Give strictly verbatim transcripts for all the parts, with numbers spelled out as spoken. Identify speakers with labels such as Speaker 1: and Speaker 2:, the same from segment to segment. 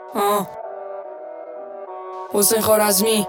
Speaker 1: آه حسین خوارزمی.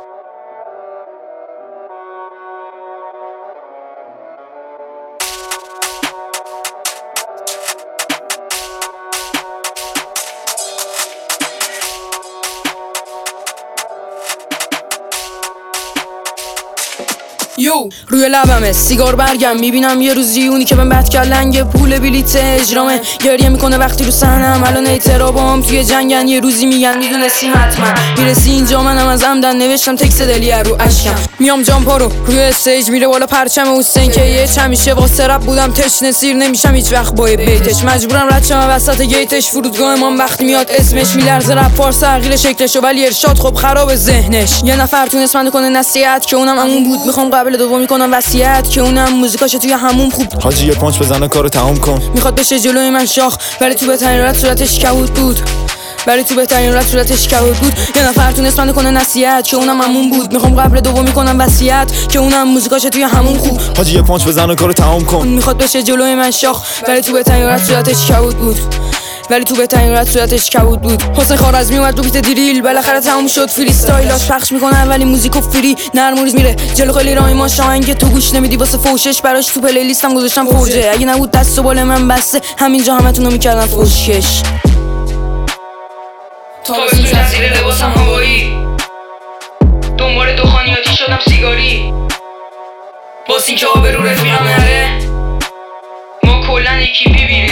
Speaker 1: یو روی لبمه سیگار برگم، میبینم یه روزی اونی که من بد کلنگ پول بلیت اجرامه، گریه میکنه وقتی رو صحنم. الان اعترابام توی جنگن، یه روزی میگن میدونستی حتما میرسی اینجا. منم از عمدن نوشتم تکس دلی رو اشکم، میام جامپا رو روی استیج میره بالا پرچم حسین که یه همیشه واسه رپ بودم تشنه سیر نمیشم هیچ وقت با بیتش، مجبورم رد شم وسط گیتش. فرودگاه من وقتی میاد اسمش میلرزه رپ فارس تغییر شکلشو، ولی ارشاد خب خراب ذهنش. یه نفر تونست من کنه نصیحت که اونم همون بود، میخوام قبل دوم میکنم وصیت که اونم موزیکاش توی همون خوب.
Speaker 2: حاجی یه پانچ بزنه کارو تموم کن.
Speaker 1: میخواد بشه جلوی من شاخ، ولی تو بهترین رد صورتش کبود بود ولی تو بهترین رد صورتش کبود بود. یه نفر تونست من کنه نصیحت که اونم همون بود، میخوام قبل دوم میکنم وصیت که اونم موزیکاش توی همون خوب.
Speaker 2: حاجی یه پانچ بزنه کارو تموم کن.
Speaker 1: میخواد بشه جلوی من شاخ، ولی تو بهترین رد صورتش کبود بود ولی تو بهترین رد صورتش کبود بود. حسین خوارزمی اومد رو بیت دریل، بالاخره تموم شد فری استایلاش پخش میکنه ولی موزیکو فری نرم ریز میره جلو. خیلی راهی ما شاهنگ تو گوش نمیدی واسه فوشش، براش تو پلی لیستم گذاشتم فوجه. اگه نبود دست و بال من بسته همینجا همتونو میکردن فوشکش.
Speaker 3: تابستون زد زیر لباسم هوایی، دنبال دخانیاتی شدم سیگاری، باز این که آبرو رفیقم نره. ما کلن یکی بیبیریم